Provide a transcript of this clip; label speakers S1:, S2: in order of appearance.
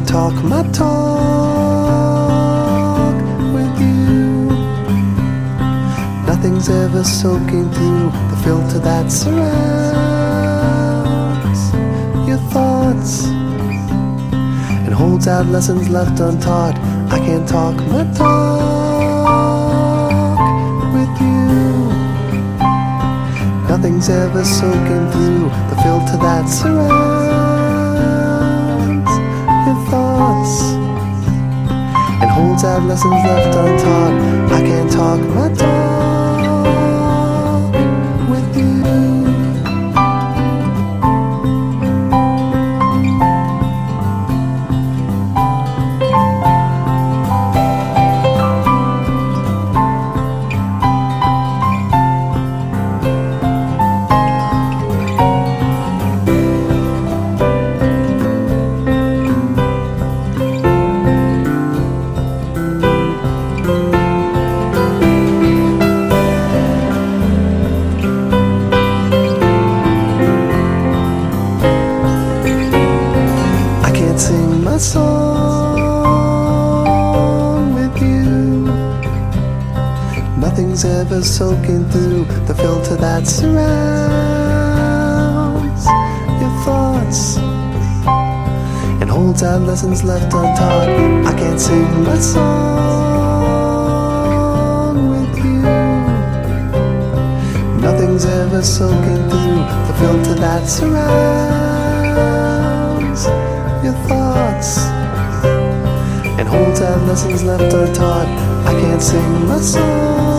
S1: talk my talk with you. Nothing's ever soaking through the filter that surrounds your thoughts and holds out lessons left untaught. I can't talk my talk with you. Nothing's ever soaking through the filter that surrounds your thoughts and holds out lessons left untaught. I can't talk my talk with you. Sing my song with you. Nothing's ever soaking through the filter that surrounds your thoughts and holds out lessons left untaught. I can't sing my song with you. Nothing's ever soaking through the filter that surrounds your thoughts and holds out lessons left untaught. I can't sing my song